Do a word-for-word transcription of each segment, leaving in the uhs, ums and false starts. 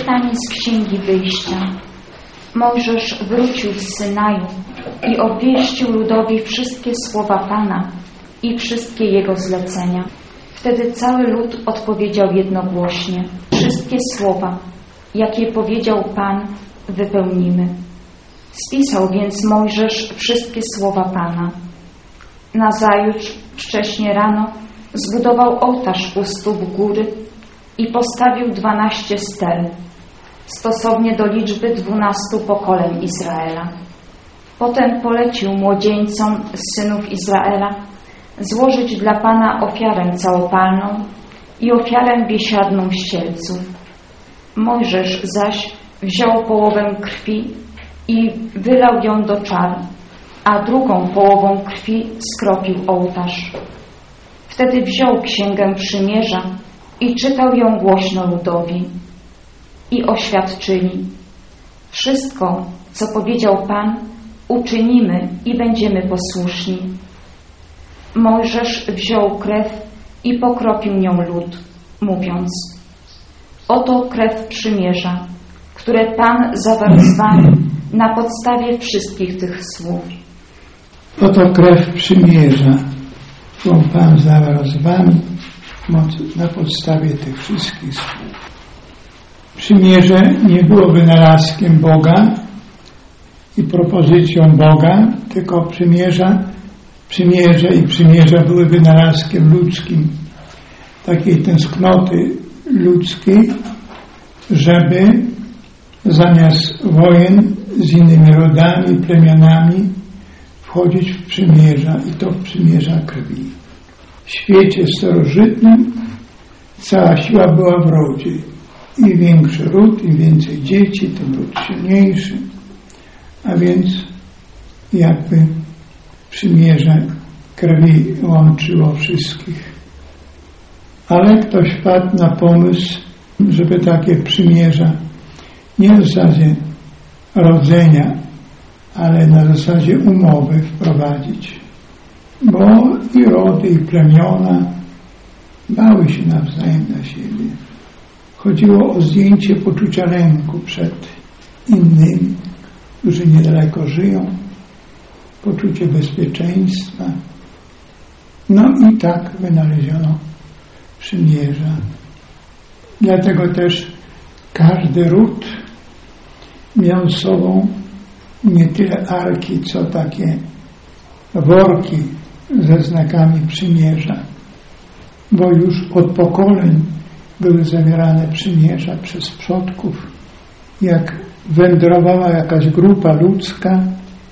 Czytanie z Księgi Wyjścia. Mojżesz wrócił z Synaju i obwieścił ludowi wszystkie słowa Pana i wszystkie Jego zlecenia. Wtedy cały lud odpowiedział jednogłośnie: wszystkie słowa, jakie powiedział Pan, wypełnimy. Spisał więc Mojżesz wszystkie słowa Pana. Nazajutrz, wcześnie rano, zbudował ołtarz u stóp góry i postawił dwanaście stel, stosownie do liczby dwunastu pokoleń Izraela. Potem polecił młodzieńcom z synów Izraela złożyć dla Pana ofiarę całopalną i ofiarę biesiadną ścielców. Mojżesz zaś wziął połowę krwi i wylał ją do czar, a drugą połową krwi skropił ołtarz. Wtedy wziął Księgę Przymierza i czytał ją głośno ludowi. I oświadczyli: wszystko, co powiedział Pan, uczynimy i będziemy posłuszni. Mojżesz wziął krew i pokropił nią lud, mówiąc: oto krew przymierza, które Pan zawarł z wami na podstawie wszystkich tych słów. Oto krew przymierza, którą Pan zawarł z wami na podstawie tych wszystkich słów. Przymierze nie było wynalazkiem Boga i propozycją Boga, tylko przymierza, przymierze i przymierza były wynalazkiem ludzkim, takiej tęsknoty ludzkiej, żeby zamiast wojen z innymi rodami, plemionami wchodzić w przymierza, i to w przymierza krwi. W świecie starożytnym cała siła była w rodzie. Im większy ród, im więcej dzieci, tym ród silniejszy. A więc jakby przymierze krwi łączyło wszystkich. Ale ktoś wpadł na pomysł, żeby takie przymierza nie na zasadzie rodzenia, ale na zasadzie umowy wprowadzić. Bo i rody, i plemiona bały się nawzajem na siebie. Chodziło o zdjęcie poczucia lęku przed innymi, którzy niedaleko żyją, poczucie bezpieczeństwa. No i tak wynaleziono przymierza. Dlatego też każdy ród miał z sobą nie tyle arki, co takie worki ze znakami przymierza, bo już od pokoleń były zawierane przymierza przez przodków. Jak wędrowała jakaś grupa ludzka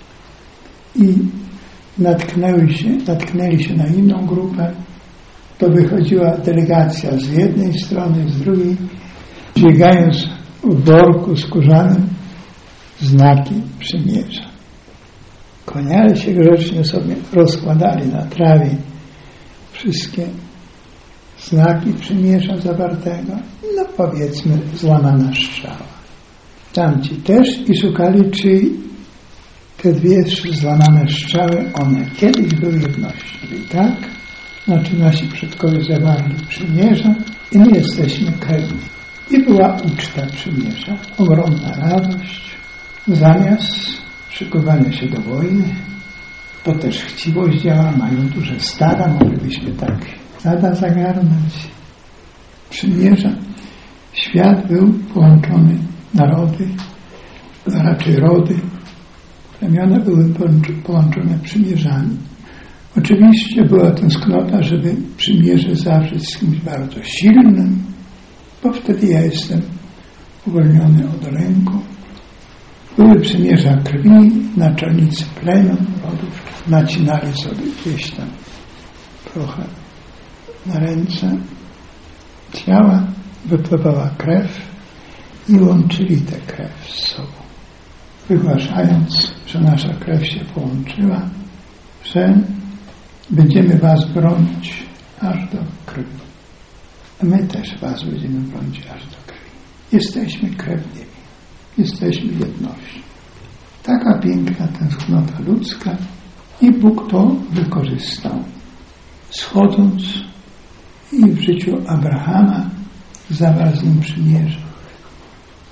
i natknęli się, natknęli się na inną grupę, to wychodziła delegacja z jednej strony, z drugiej, dźwigając w worku skórzanym znaki przymierza. Kłaniali się grzecznie, sobie rozkładali na trawie wszystkie znaki przymierza zawartego, no powiedzmy złamana strzała. Tamci też i szukali, czy te dwie złamane strzały, one kiedyś były jednością. I tak, znaczy nasi przodkowie zawarli przymierza i my jesteśmy krewni. I była uczta przymierza, ogromna radość, zamiast szykowania się do wojny, to też chciwość działa, mają duże stada, moglibyśmy tak stada zagarnąć. Przymierza. Świat był połączony, narody, raczej rody, plemiona były połączone przymierzami. Oczywiście była tęsknota, żeby przymierze zawrzeć z kimś bardzo silnym, bo wtedy ja jestem uwolniony od ręku. Były przymierza krwi, naczelnicy plemion, rodów nacinali sobie gdzieś tam trochę na ręce ciała, wypływała krew i łączyli tę krew z sobą, wygłaszając, że nasza krew się połączyła, że będziemy was bronić aż do krwi. A my też was będziemy bronić aż do krwi. Jesteśmy krewnymi. Jesteśmy jednością. Taka piękna tęsknota ludzka i Bóg to wykorzystał, schodząc i w życiu Abrahama zawarł z nim przymierze.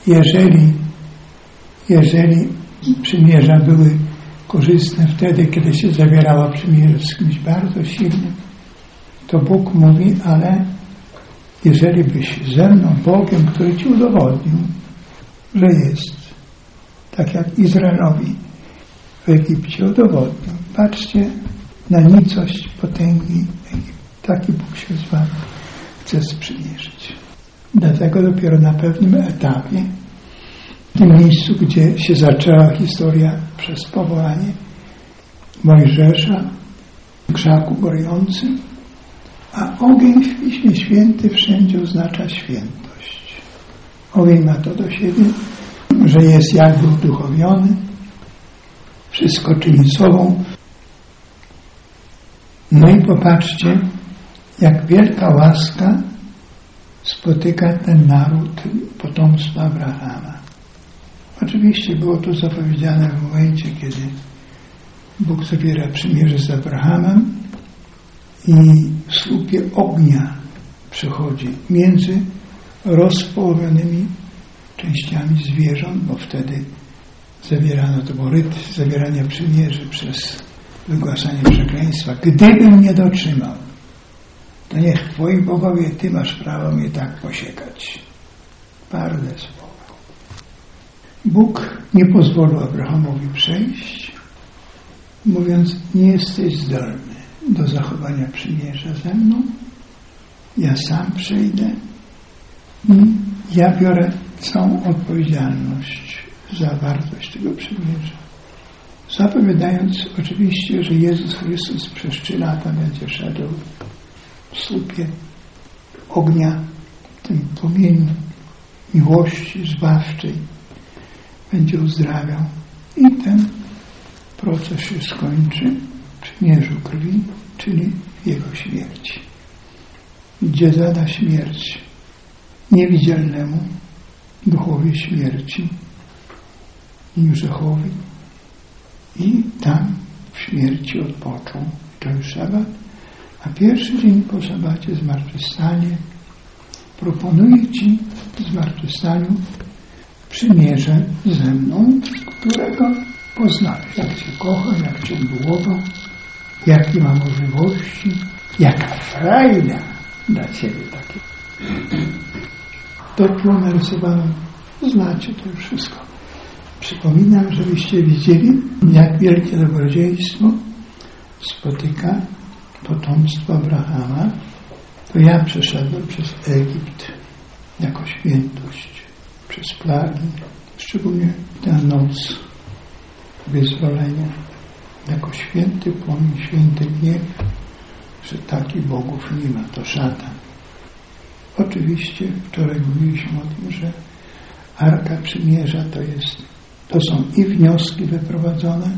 Jeżeli, jeżeli przymierza były korzystne wtedy, kiedy się zawierało przymierze z kimś bardzo silnym, to Bóg mówi, ale jeżeli byś ze mną, Bogiem, który ci udowodnił, że jest, tak jak Izraelowi w Egipcie udowodnił. Patrzcie na nicość potęgi Egiptu. Taki Bóg się z wami chce sprzymierzyć. Dlatego dopiero na pewnym etapie, w tym miejscu, gdzie się zaczęła historia przez powołanie Mojżesza w krzaku gorącym, a ogień w Piśmie Świętym wszędzie oznacza świętość. Ogień ma to do siebie, że jest jakby uduchowiony, wszystko czyni sobą. No i popatrzcie, jak wielka łaska spotyka ten naród potomstwa Abrahama. Oczywiście było to zapowiedziane w momencie, kiedy Bóg zawiera przymierze z Abrahamem i w słupie ognia przychodzi między rozpołowionymi częściami zwierząt, bo wtedy zawierano, to był ryt zawierania przymierzy przez wygłaszanie przekleństwa. Gdybym nie dotrzymał, to niech twoi bogowie, ty masz prawo mnie tak posiekać. Twarde słowa. Bóg nie pozwolił Abrahamowi przejść, mówiąc, nie jesteś zdolny do zachowania przymierza ze mną, ja sam przejdę i ja biorę całą odpowiedzialność za wartość tego przymierza. Zapowiadając oczywiście, że Jezus Chrystus przez trzy lata będzie szedł w słupie ognia, w tym płomieniu miłości zbawczej, będzie uzdrawiał i ten proces się skończy w przymierzu krwi, czyli w Jego śmierci, gdzie zada śmierć niewidzialnemu duchowi śmierci i grzechowi i tam w śmierci odpoczął. To już szabat, a pierwszy dzień po szabacie zmartwychwstanie. Proponuję Ci w zmartwychwstaniu przymierze ze mną, którego poznałeś, jak Cię kocha, jak Cię miłował, jakie ma możliwości, jaka frajda dla Ciebie takie. To tu narysowano, znacie to już wszystko. Przypominam, żebyście widzieli, jak wielkie dobrodziejstwo spotyka potomstwo Abrahama. To ja przeszedłem przez Egipt jako świętość, przez plagi, szczególnie tę noc wyzwolenia, jako święty płomień, święty gniew, że takich bogów nie ma, to szatan. Oczywiście wczoraj mówiliśmy o tym, że Arka Przymierza to jest, to są i wnioski wyprowadzone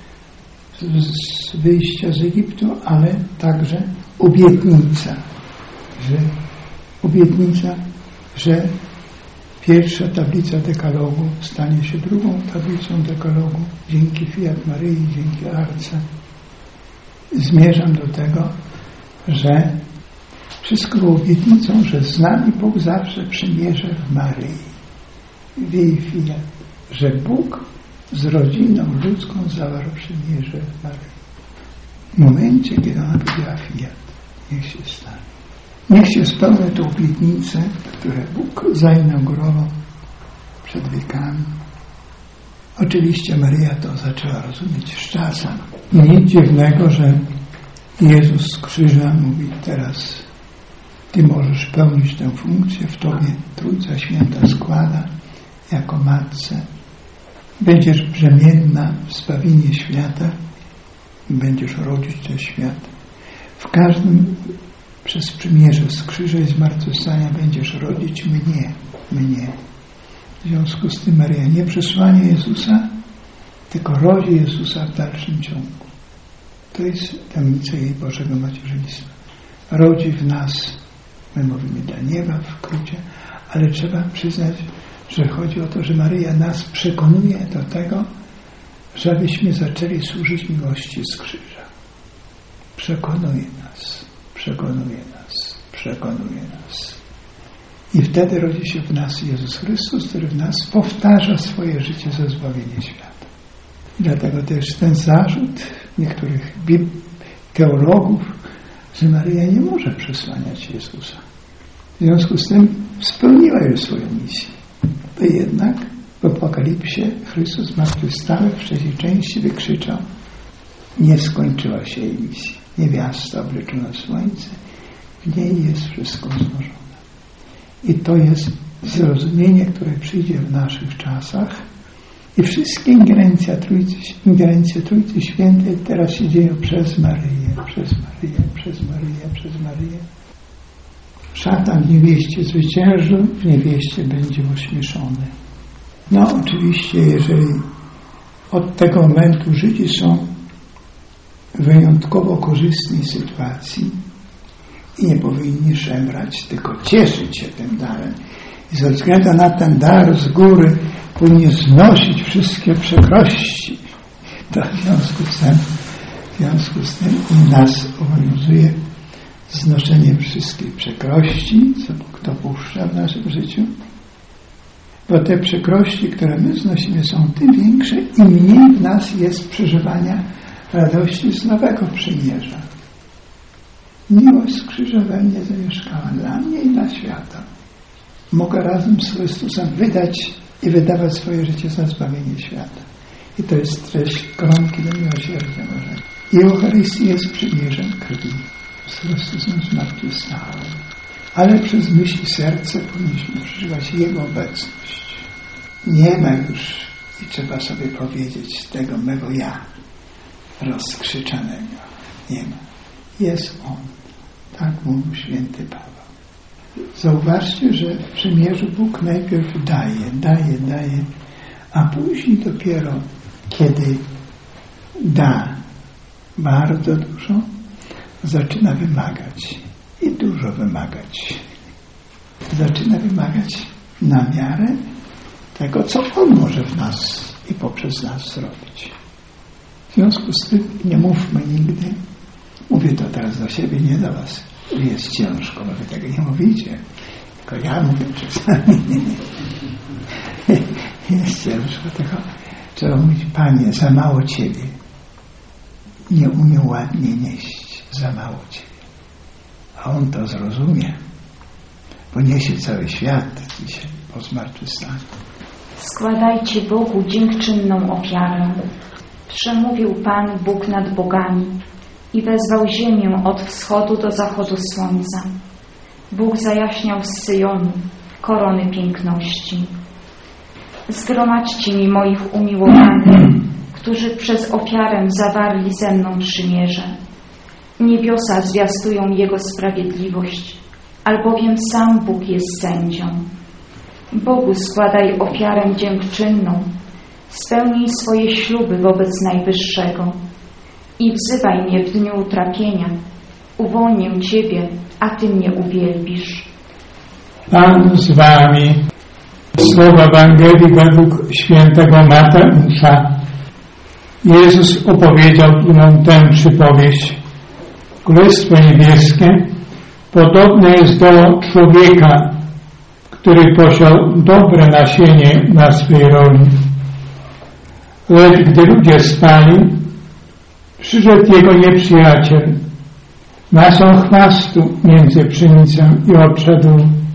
z, z wyjścia z Egiptu, ale także obietnica, że obietnica, że pierwsza tablica dekalogu stanie się drugą tablicą dekalogu dzięki Fiat Maryi, dzięki Arce. Zmierzam do tego, że wszystko było obietnicą, że z nami Bóg zawsze przymierze w Maryi, w jej Fiat, że Bóg z rodziną ludzką zawarł przymierze w Maryi. W momencie, kiedy ona powiedziała Fiat, niech się stanie. Niech się spełnią te obietnice, które Bóg zainaugurował przed wiekami. Oczywiście Maryja to zaczęła rozumieć z czasem. I nic dziwnego, że Jezus z krzyża mówi teraz Ty możesz pełnić tę funkcję, w Tobie Trójca Święta składa jako matce. Będziesz brzemienna w zbawienie świata i będziesz rodzić ten świat. W każdym przez przymierze z krzyża i zmartwychwstania będziesz rodzić mnie, mnie. W związku z tym Maryja nie przesłanie Jezusa, tylko rodzi Jezusa w dalszym ciągu. To jest tajemnica jej Bożego macierzyństwa. Rodzi w nas, my mówimy dla nieba w skrócie, ale trzeba przyznać, że chodzi o to, że Maryja nas przekonuje do tego, żebyśmy zaczęli służyć miłości z krzyża. Przekonuje nas, przekonuje nas, przekonuje nas. I wtedy rodzi się w nas Jezus Chrystus, który w nas powtarza swoje życie za zbawienie świata. I dlatego też ten zarzut niektórych teologów, że Maryja nie może przesłaniać Jezusa. W związku z tym spełniła już swoją misję. To jednak w Apokalipsie Chrystus zmartwychwstały w trzeciej części wykrzyczał: nie skończyła się jej misja. Niewiasta obleczona w słońce, w niej jest wszystko złożone. I to jest zrozumienie, które przyjdzie w naszych czasach. I wszystkie ingerencje Trójcy, ingerencje Trójcy Świętej teraz się dzieją przez Maryję, przez Maryję, przez Maryję, przez Maryję. Szatan w niewieście zwyciężył, w niewieście będzie ośmieszony. No oczywiście, jeżeli od tego momentu Żydzi są w wyjątkowo korzystnej sytuacji i nie powinni szemrać, tylko cieszyć się tym darem. I ze względu na ten dar z góry powinni znosić wszystkie przykrości. To w związku z tym, w związku z tym i nas obowiązuje znoszenie wszystkich przykrości, co Bóg dopuszcza w naszym życiu. Bo te przykrości, które my znosimy, są tym większe, im mniej w nas jest przeżywania radości z nowego przymierza. Miłość skrzyżowania zamieszkała dla mnie i dla świata. Mogę razem z Chrystusem wydać i wydawać swoje życie za zbawienie świata. I to jest treść koronki do miłosierdzia Bożego. I Eucharystia jest przymierzem krwi z Chrystusem zmartwychwstałym. Ale przez myśl i serce powinniśmy przeżywać Jego obecność. Nie ma już, i trzeba sobie powiedzieć, tego mego ja rozkrzyczanego. Nie ma. Jest On. Tak mówił święty Paweł. Zauważcie, że w przymierzu Bóg najpierw daje, daje, daje, a później dopiero, kiedy da bardzo dużo, zaczyna wymagać. I dużo wymagać. Zaczyna wymagać na miarę tego, co On może w nas i poprzez nas zrobić. W związku z tym nie mówmy nigdy, mówię to teraz do siebie, nie do was, jest ciężko, bo wy tego nie mówicie, tylko ja mówię czasami. Jest ciężko, tylko trzeba mówić: Panie, za mało Ciebie. Nie umiem ładnie nieść, za mało Ciebie. A On to zrozumie, bo niesie cały świat dzisiaj po zmartwychwstaniu. Składajcie Bogu dziękczynną ofiarę. Przemówił Pan Bóg nad bogami i wezwał ziemię od wschodu do zachodu słońca. Bóg zajaśniał z Syjonu korony piękności. Zgromadźcie mi moich umiłowanych, którzy przez ofiarę zawarli ze mną przymierze. Niebiosa zwiastują Jego sprawiedliwość, albowiem sam Bóg jest sędzią. Bogu składaj ofiarę dziękczynną, spełnij swoje śluby wobec Najwyższego i wzywaj mnie w dniu utrapienia. Uwolnię Ciebie, a Ty mnie uwielbisz. Pan z Wami. Słowa Ewangelii według świętego Mateusza. Jezus opowiedział nam tę przypowieść. Królestwo niebieskie podobne jest do człowieka, który posiał dobre nasienie na swej roli. Lecz gdy ludzie spali, przyszedł jego nieprzyjaciel, nasą chwastu między pszenicą i odszedł.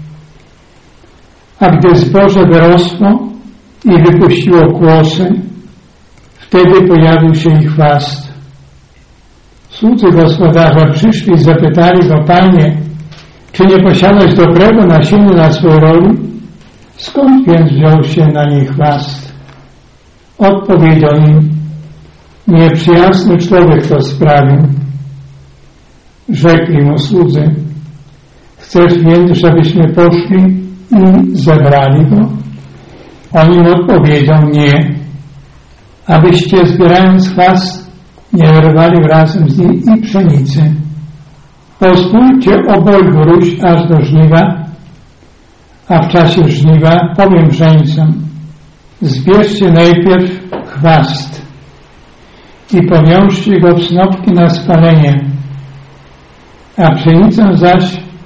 A gdy zboże wyrosło i wypuściło kłosy, wtedy pojawił się ich chwast. Słudzy gospodarza przyszli i zapytali go: Panie, czy nie posiadasz dobrego nasienia na swojej roli? Skąd więc wziął się na niej chwast? Odpowiedział im: nieprzyjazny człowiek to sprawił. Rzekli mu słudzy: chcesz więc, żebyśmy poszli i zebrali go? On im odpowiedział: nie, abyście zbierając chwast nie wyrwali razem z nim i pszenicy. Pozwólcie obojgu róść aż do żniwa, a w czasie żniwa powiem żeńcom: zbierzcie najpierw chwast i powiążcie go w snopki na spalenie, a pszenicę zaś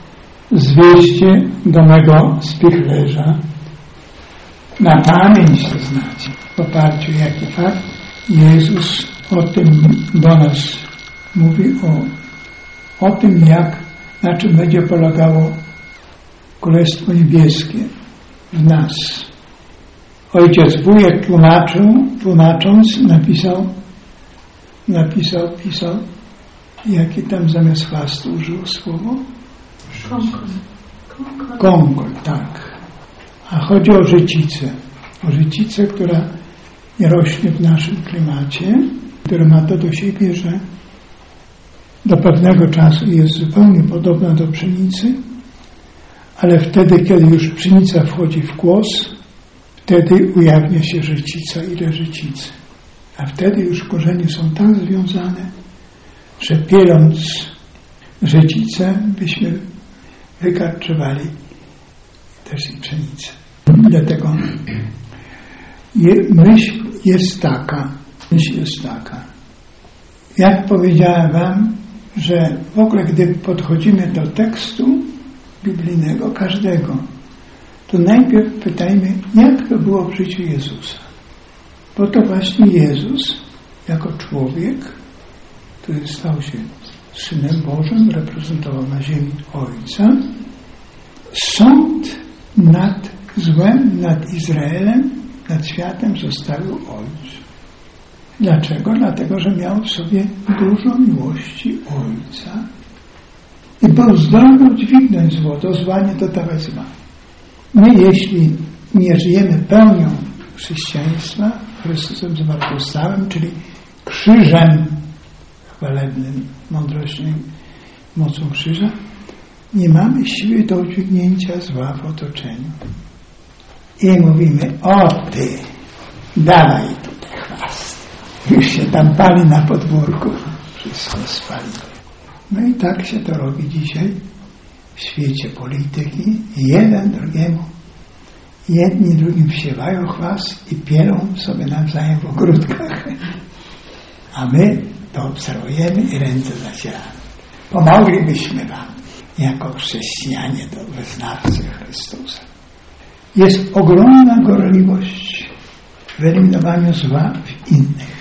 zwieście do mego spichlerza. Na pamięć to znaczy, w oparciu jaki fakt Jezus o tym do nas mówi, o, o tym, jak, na czym będzie polegało Królestwo Niebieskie w nas. Ojciec wujek tłumaczył, tłumacząc, napisał, napisał, pisał, jakie tam zamiast chwastu użył słowo? Konkol. Konkol, tak. A chodzi o życicę. O życicę, która nie rośnie w naszym klimacie, która ma to do siebie, że do pewnego czasu jest zupełnie podobna do pszenicy, ale wtedy, kiedy już pszenica wchodzi w kłos, wtedy ujawnia się życica i reżycicy. A wtedy już korzenie są tak związane, że pieląc życicę, byśmy wykarczowali też i pszenicę. Dlatego je, myśl jest taka, myśl jest taka. Jak powiedziałem wam, że w ogóle gdy podchodzimy do tekstu biblijnego, każdego, to najpierw pytajmy, jak to było w życiu Jezusa. Bo to właśnie Jezus, jako człowiek, który stał się Synem Bożym, reprezentował na ziemi Ojca, sąd nad złem, nad Izraelem, nad światem zostawił Ojcu. Dlaczego? Dlatego, że miał w sobie dużo miłości Ojca i był zdolny udźwignąć zło, do zła nie dodawać zła. My, jeśli nie żyjemy pełnią chrześcijaństwa, Chrystusem zmartwychwstałym, czyli krzyżem chwalebnym, mądrością i mocą krzyża, nie mamy siły do udźwignięcia zła w otoczeniu. I mówimy, o ty, dawaj tutaj chwast. Już się tam pali na podwórku. Wszystko spali. No i tak się to robi dzisiaj w świecie polityki. Jeden drugiemu, jedni drugim wsiewają chwast i pielą sobie nawzajem w ogródkach. A my to obserwujemy i ręce zacieramy. Pomoglibyśmy wam jako chrześcijanie do wyznawcy Chrystusa. Jest ogromna gorliwość w eliminowaniu zła w innych.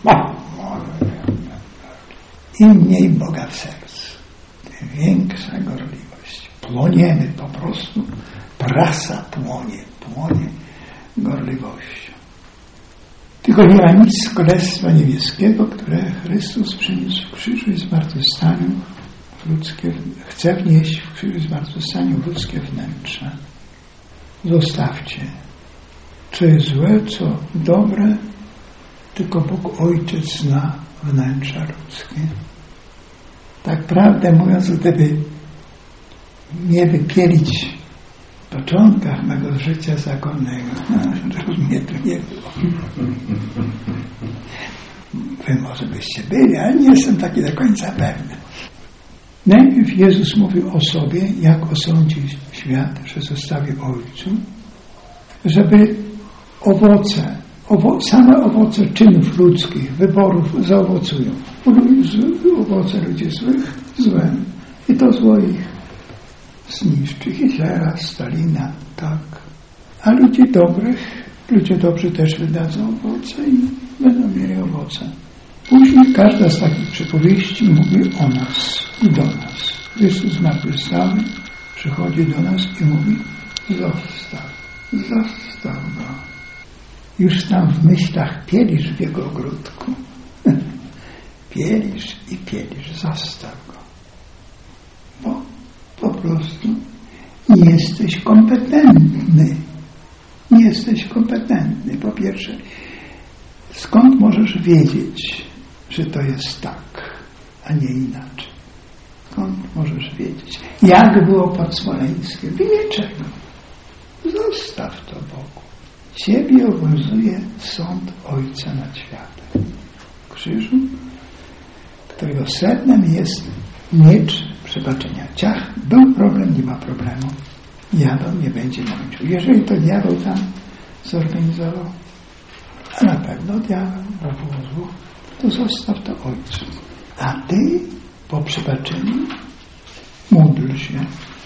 Im mniej Boga w sercu, tym większa gorliwość. Płoniemy po prostu. Prasa płonie, płonie gorliwością. Tylko nie ma nic z Królestwa Niebieskiego, które Chrystus przyniósł w krzyżu i zmartwychwstaniu w ludzkie, chce wnieść w krzyżu i zmartwychwstaniu w ludzkie wnętrze. Zostawcie, co jest złe, co dobre, tylko Bóg Ojciec zna wnętrza ludzkie. Tak prawdę mówiąc, gdyby mnie wypielić w początkach mego życia zakonnego, no, mnie tu nie było. Wy może byście byli, ale nie jestem taki do końca pewny. Najpierw Jezus mówił o sobie, jak osądzi świat, że zostawi Ojcu, żeby owoce, owo, same owoce czynów ludzkich, wyborów zaowocują. Owoce ludzi złych, złem. I to zło ich zniszczy. Hitlera, Stalina, tak. A ludzi dobrych, ludzie dobrzy też wydadzą owoce i będą mieli owoce. Później każda z takich przypowieści mówi o nas i do nas. Chrystus zmartwychwstały przychodzi do nas i mówi: zostaw, zostaw go. Już tam w myślach pielisz w jego ogródku. Pielisz i pielisz, zostaw go. Bo po prostu nie jesteś kompetentny. Nie jesteś kompetentny. Po pierwsze, skąd możesz wiedzieć, że to jest tak, a nie inaczej? Skąd możesz wiedzieć? Jak było pod Smoleńskiem? Wie czego. Zostaw to Bogu. Ciebie obowiązuje sąd Ojca nad światem. W krzyżu, którego sednem jest miecz przebaczenia. Ciach, był problem, nie ma problemu. Diabeł nie będzie mącił. Jeżeli to diabeł tam zorganizował, a na pewno diabeł robił zło, to zostaw to Ojcu. A ty po przebaczeniu módl się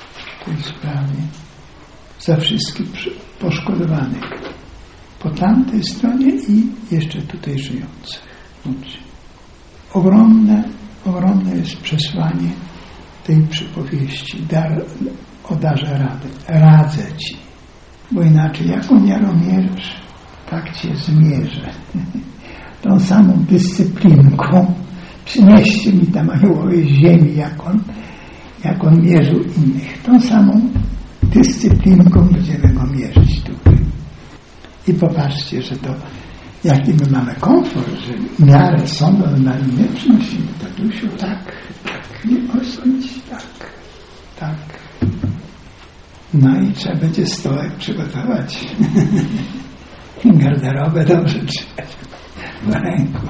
tej sprawie, za wszystkich poszkodowanych po tamtej stronie i jeszcze tutaj żyjących ludzi. Ogromne, ogromne jest przesłanie tej przypowieści dar, o darze rady. Radzę Ci, bo inaczej jaką miarą mierzysz, tak Cię zmierzę. Tą samą dyscyplinką przynieście mi tam aniołowie z ziemi, jak on, jak on mierzył innych. Tą samą dyscyplinką będziemy go mierzyć tutaj. I popatrzcie, że to jaki my mamy komfort, że w miarę sądu na linę przynosimy tatusiu, tak, tak, nie osądź, tak, tak. No i trzeba będzie stołek przygotować. Garderobę dobrze trzymać w ręku.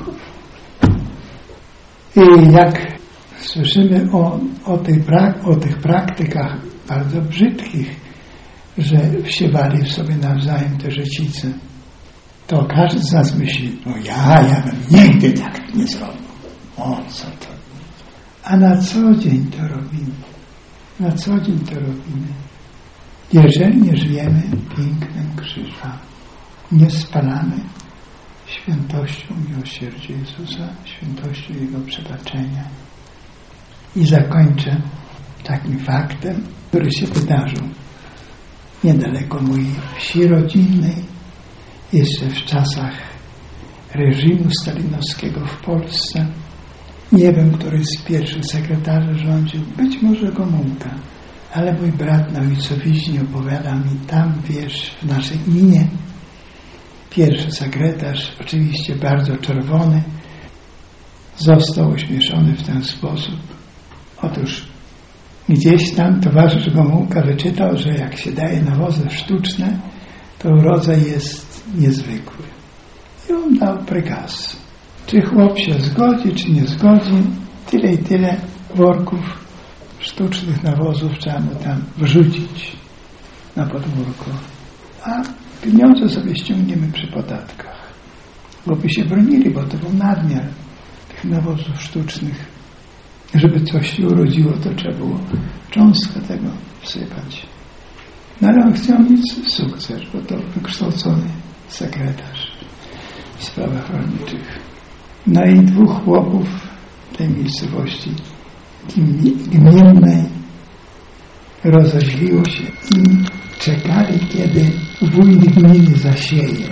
I jak słyszymy o, o, tej prak, o tych praktykach bardzo brzydkich, że wsiewali w sobie nawzajem te życice, to każdy z nas myśli, no ja, ja bym nigdy tak nie zrobił. O, co to? A na co dzień to robimy. Na co dzień to robimy. Jeżeli nie żyjemy pięknem krzyża, nie spalamy świętością miłosierdzia Jezusa, świętością Jego przebaczenia. I zakończę takim faktem, który się wydarzył niedaleko mojej wsi rodzinnej, jeszcze w czasach reżimu stalinowskiego w Polsce. Nie wiem, który z pierwszych sekretarzy rządził, być może Gomułka, ale mój brat na ojcowiźnie opowiada mi, tam wiesz, w naszej gminie pierwszy sekretarz, oczywiście bardzo czerwony, został ośmieszony w ten sposób. Otóż gdzieś tam towarzysz Gomułka wyczytał, że jak się daje nawozy sztuczne, to rodzaj jest niezwykły. I on dał prykaz. Czy chłop się zgodzi, czy nie zgodzi, tyle i tyle worków sztucznych nawozów trzeba mu tam wrzucić na podwórko. A pieniądze sobie ściągniemy przy podatkach. Bo by się bronili, bo to był nadmiar tych nawozów sztucznych. Żeby coś się urodziło, to trzeba było cząstkę tego wsypać. No ale on chciał mieć sukces, bo to wykształcony sekretarz w sprawach rolniczych. No i dwóch chłopów tej miejscowości gminnej rozeźliło się i czekali, kiedy wójt gminy zasieje.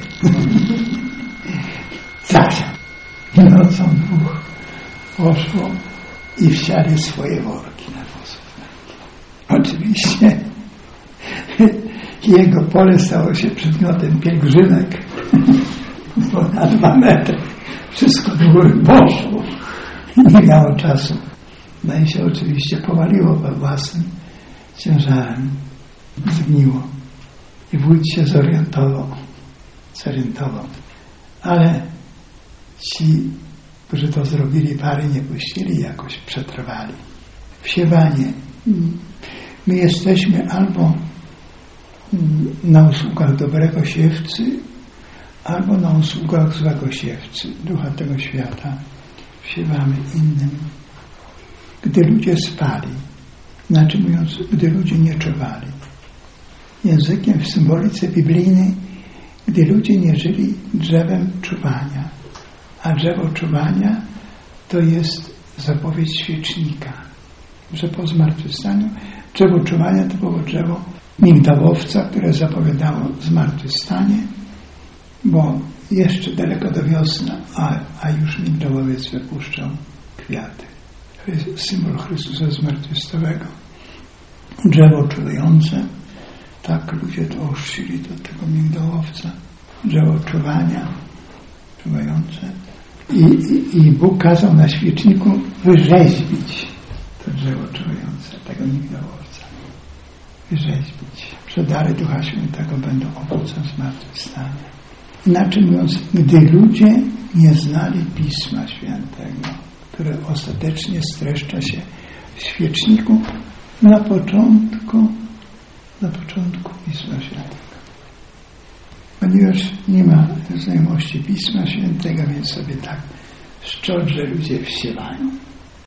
Zasiał. Nocą dwóch poszło i wsiali swoje worki nawozów. Oczywiście jego pole stało się przedmiotem pielgrzymek, bo na dwa metry wszystko do góry poszło. Nie miało czasu. No i się oczywiście powaliło we własnym ciężarem. Zgniło. I wójt się zorientował. Zorientował. Ale ci, którzy to zrobili, pary nie puścili, jakoś przetrwali. Wsiewanie. My jesteśmy albo na usługach dobrego siewcy, albo na usługach złego siewcy, ducha tego świata. Wsiewamy innym. Gdy ludzie spali, znaczy mówiąc, gdy ludzie nie czuwali. Językiem w symbolice biblijnej, gdy ludzie nie żyli drzewem czuwania. A drzewo czuwania to jest zapowiedź świecznika, że po zmartwychwstaniu drzewo czuwania to było drzewo migdałowca, które zapowiadało zmartwychwstanie, bo jeszcze daleko do wiosny, a, a już migdałowiec wypuszczał kwiaty. To jest symbol Chrystusa zmartwychwstałego. Drzewo czuwające, tak ludzie to ochrzcili do tego migdałowca. Drzewo czuwania, czuwające. I, i, I Bóg kazał na świeczniku wyrzeźbić to drzewo czuwające, tego migdałowca. Wyrzeźbić. Że dary Ducha Świętego będą owocem zmartwychwstania. Inaczej mówiąc, gdy ludzie nie znali Pisma Świętego, które ostatecznie streszcza się w świeczniku na początku, na początku Pisma Świętego. Ponieważ nie ma znajomości Pisma Świętego, więc sobie tak szczodrze ludzie wsiewają.